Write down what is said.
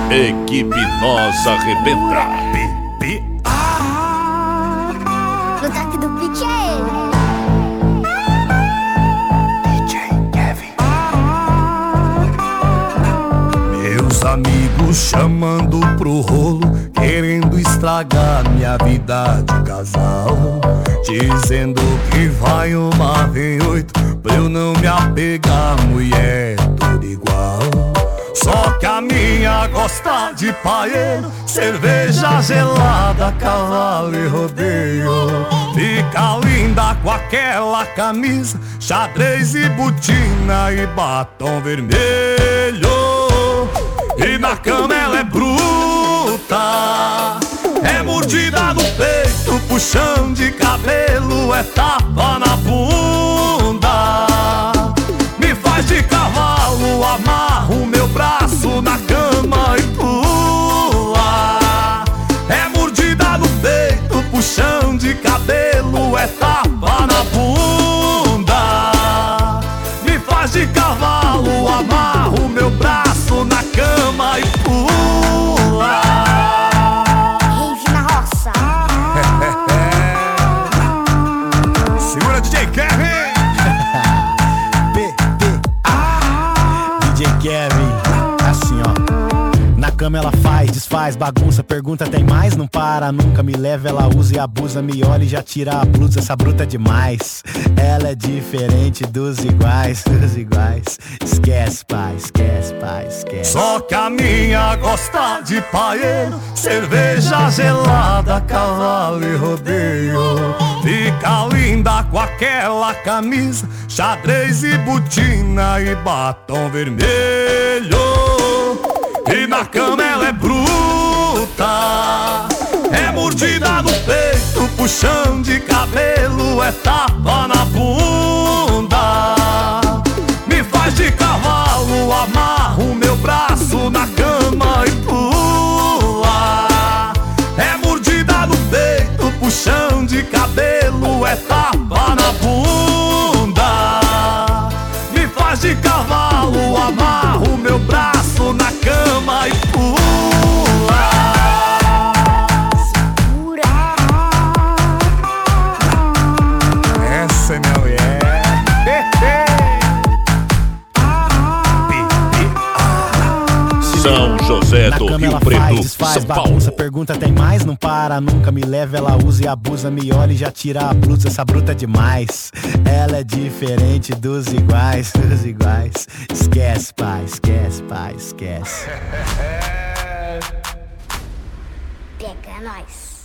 Equipe Nós Arrebenta. No toque do pitch é ele. DJ Kevin. Meus amigos chamando pro rolo, querendo estragar minha vida de casal, dizendo que vai uma, vem oito, pra eu não me apegar, mulher tudo igual. Só que a minha gosta de paeiro, cerveja gelada, cavalo e rodeio. Fica linda com aquela camisa, xadrez e botina e batom vermelho. E na cama ela é bruta, é mordida no peito, puxão de cabelo, é tapa na bunda. Me faz de cavalo, amarro meu braço na cama e pula. É mordida no peito, puxão de cabelo, é tapa na bunda. Me faz de cavalo, amarro meu braço na cama e pula. Rave na roça. Segura, DJ Kevin. DJ Kevin, assim ó. Na cama ela faz, desfaz, bagunça, pergunta tem mais, não para nunca, me leva, ela usa e abusa, me olha e já tira a blusa, essa bruta é demais. Ela é diferente dos iguais, esquece pai, esquece pai, esquece. Só que a minha gosta de paeiro, cerveja gelada, cavalo e rodeio. Fica linda com aquela camisa, xadrez e botina e batom vermelho. E na cama ela é bruta, é mordida no peito, puxão de cabelo, é tapa na bunda. Me faz de cavalo, amarro meu braço na cama e pula. É mordida no peito, puxão de cabelo, é tapa na bunda. Me faz de cavalo, amarro meu braço na cama e pula. Segura. Essa é minha mulher. São José Na do cama Rio ela Preto, faz, desfaz, São bagunça, Paulo. pergunta tem mais, não para nunca, me leva, ela usa e abusa, me olha e já tira a blusa, essa bruta é demais. Ela é diferente dos iguais, esquece pai, esquece pai, esquece. Pega nós.